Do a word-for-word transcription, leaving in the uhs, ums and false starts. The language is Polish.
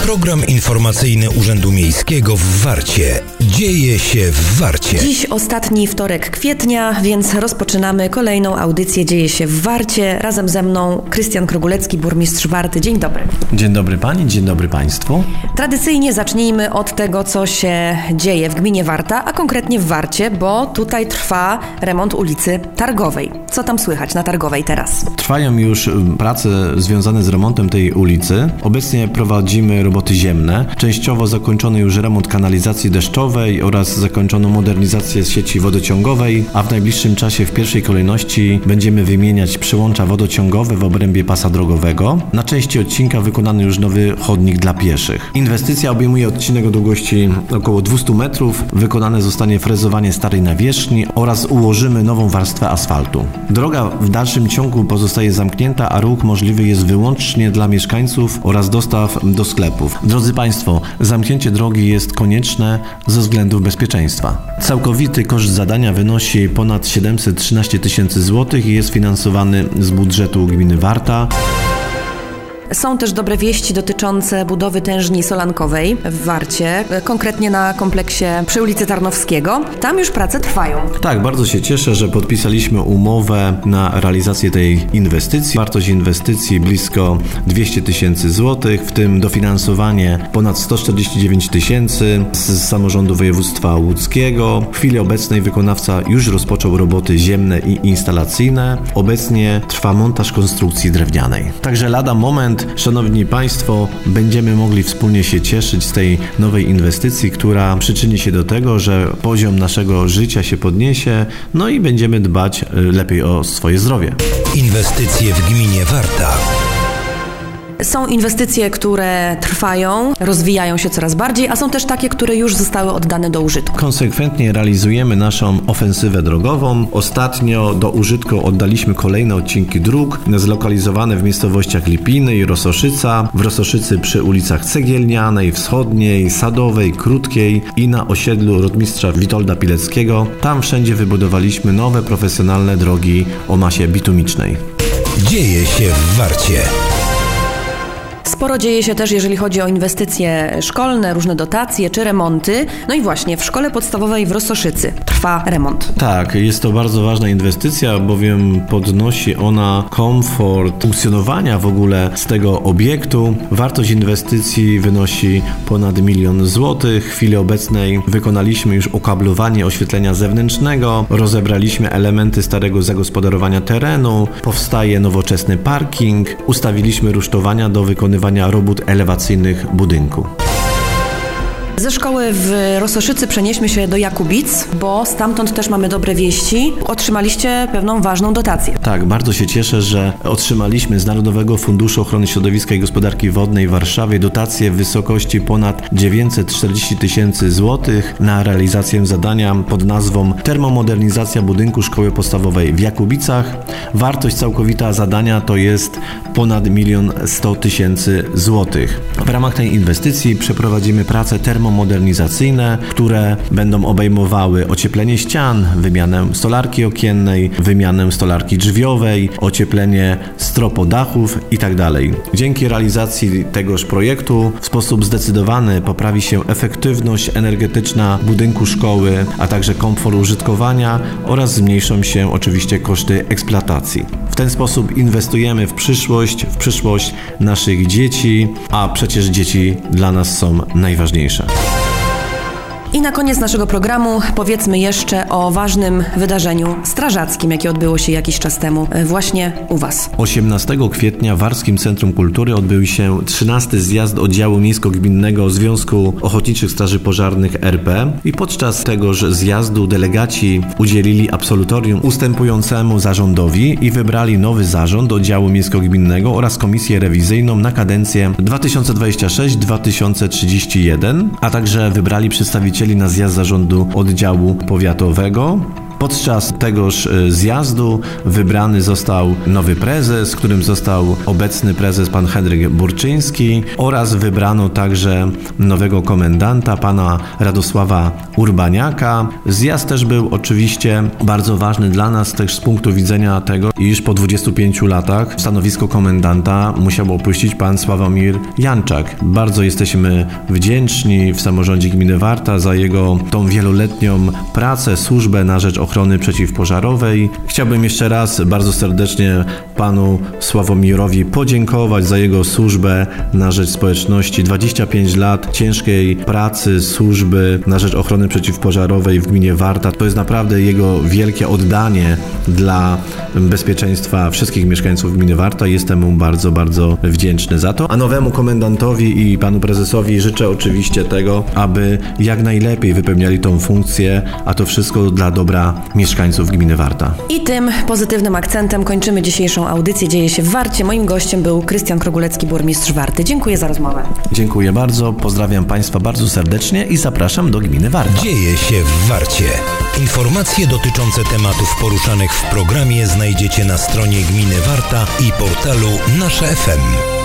Program informacyjny Urzędu Miejskiego w Warcie. Dzieje się w Warcie. Dziś ostatni wtorek kwietnia, więc rozpoczynamy kolejną audycję Dzieje się w Warcie. Razem ze mną Krystian Krogulecki, burmistrz Warty. Dzień dobry. Dzień dobry Pani, dzień dobry Państwu. Tradycyjnie zacznijmy od tego, co się dzieje w gminie Warta, a konkretnie w Warcie, bo tutaj trwa remont ulicy Targowej. Co tam słychać na Targowej teraz? Trwają już prace związane z remontem tej ulicy. Obecnie prowadzimy roboty ziemne. Częściowo zakończony już remont kanalizacji deszczowej oraz zakończono modernizację sieci wodociągowej, a w najbliższym czasie w pierwszej kolejności będziemy wymieniać przyłącza wodociągowe w obrębie pasa drogowego. Na części odcinka wykonany już nowy chodnik dla pieszych. Inwestycja obejmuje odcinek o długości około dwieście metrów. Wykonane zostanie frezowanie starej nawierzchni oraz ułożymy nową warstwę asfaltu. Droga w dalszym ciągu pozostaje zamknięta, a ruch możliwy jest wyłącznie dla mieszkańców oraz dostaw do sklepów. Drodzy Państwo, zamknięcie drogi jest konieczne ze względów bezpieczeństwa. Całkowity koszt zadania wynosi ponad siedemset trzynaście tysięcy złotych i jest finansowany z budżetu gminy Warta. Są też dobre wieści dotyczące budowy tężni solankowej w Warcie, konkretnie na kompleksie przy ulicy Tarnowskiego. Tam już prace trwają. Tak, bardzo się cieszę, że podpisaliśmy umowę na realizację tej inwestycji. Wartość inwestycji blisko dwieście tysięcy złotych, w tym dofinansowanie ponad sto czterdzieści dziewięć tysięcy z samorządu województwa łódzkiego. W chwili obecnej wykonawca już rozpoczął roboty ziemne i instalacyjne. Obecnie trwa montaż konstrukcji drewnianej. Także lada moment, szanowni Państwo, będziemy mogli wspólnie się cieszyć z tej nowej inwestycji, która przyczyni się do tego, że poziom naszego życia się podniesie, no i będziemy dbać lepiej o swoje zdrowie. Inwestycje w gminie Warta. Są inwestycje, które trwają, rozwijają się coraz bardziej, a są też takie, które już zostały oddane do użytku. Konsekwentnie realizujemy naszą ofensywę drogową. Ostatnio do użytku oddaliśmy kolejne odcinki dróg zlokalizowane w miejscowościach Lipiny i Rososzyca. W Rososzycy przy ulicach Cegielnianej, Wschodniej, Sadowej, Krótkiej i na osiedlu rotmistrza Witolda Pileckiego. Tam wszędzie wybudowaliśmy nowe, profesjonalne drogi o masie bitumicznej. Dzieje się w Warcie. Sporo dzieje się też, jeżeli chodzi o inwestycje szkolne, różne dotacje czy remonty. No i właśnie w szkole podstawowej w Rososzycy trwa remont. Tak, jest to bardzo ważna inwestycja, bowiem podnosi ona komfort funkcjonowania w ogóle z tego obiektu. Wartość inwestycji wynosi ponad milion złotych. W chwili obecnej wykonaliśmy już okablowanie oświetlenia zewnętrznego, rozebraliśmy elementy starego zagospodarowania terenu, powstaje nowoczesny parking, ustawiliśmy rusztowania do wykonywania robót elewacyjnych budynku. Ze szkoły w Rososzycy przenieśmy się do Jakubic, bo stamtąd też mamy dobre wieści. Otrzymaliście pewną ważną dotację. Tak, bardzo się cieszę, że otrzymaliśmy z Narodowego Funduszu Ochrony Środowiska i Gospodarki Wodnej w Warszawie dotację w wysokości ponad dziewięćset czterdzieści tysięcy złotych na realizację zadania pod nazwą termomodernizacja budynku szkoły podstawowej w Jakubicach. Wartość całkowita zadania to jest ponad milion sto tysięcy złotych. W ramach tej inwestycji przeprowadzimy prace termomodernizacyjne modernizacyjne, które będą obejmowały ocieplenie ścian, wymianę stolarki okiennej, wymianę stolarki drzwiowej, ocieplenie stropodachów itd. Dzięki realizacji tegoż projektu w sposób zdecydowany poprawi się efektywność energetyczna budynku szkoły, a także komfort użytkowania oraz zmniejszą się oczywiście koszty eksploatacji. W ten sposób inwestujemy w przyszłość, w przyszłość naszych dzieci, a przecież dzieci dla nas są najważniejsze. I na koniec naszego programu powiedzmy jeszcze o ważnym wydarzeniu strażackim, jakie odbyło się jakiś czas temu właśnie u Was. osiemnastego kwietnia w Warskim Centrum Kultury odbył się trzynasty zjazd oddziału miejsko-gminnego Związku Ochotniczych Straży Pożarnych R P i podczas tegoż zjazdu delegaci udzielili absolutorium ustępującemu zarządowi i wybrali nowy zarząd oddziału miejsko-gminnego oraz komisję rewizyjną na kadencję dwa tysiące dwudziesty szósty do dwa tysiące trzydziestego pierwszego, a także wybrali przedstawicieli na zjazd zarządu oddziału powiatowego. Podczas tegoż zjazdu wybrany został nowy prezes, którym został obecny prezes pan Henryk Burczyński, oraz wybrano także nowego komendanta, pana Radosława Urbaniaka. Zjazd też był oczywiście bardzo ważny dla nas też z punktu widzenia tego, iż po dwudziestu pięciu latach stanowisko komendanta musiał opuścić pan Sławomir Janczak. Bardzo jesteśmy wdzięczni w samorządzie gminy Warta za jego tą wieloletnią pracę, służbę na rzecz ochrony przeciwpożarowej. Chciałbym jeszcze raz bardzo serdecznie panu Sławomirowi podziękować za jego służbę na rzecz społeczności. dwadzieścia pięć lat ciężkiej pracy, służby na rzecz ochrony przeciwpożarowej w gminie Warta. To jest naprawdę jego wielkie oddanie dla bezpieczeństwa wszystkich mieszkańców gminy Warta. Jestem mu bardzo, bardzo wdzięczny za to. A nowemu komendantowi i panu prezesowi życzę oczywiście tego, aby jak najlepiej wypełniali tą funkcję, a to wszystko dla dobra mieszkańców gminy Warta. I tym pozytywnym akcentem kończymy dzisiejszą audycję Dzieje się w Warcie. Moim gościem był Krystian Krogulecki, burmistrz Warty. Dziękuję za rozmowę. Dziękuję bardzo, pozdrawiam Państwa bardzo serdecznie i zapraszam do gminy Warta. Dzieje się w Warcie. Informacje dotyczące tematów poruszanych w programie znajdziecie na stronie gminy Warta i portalu Nasze F M.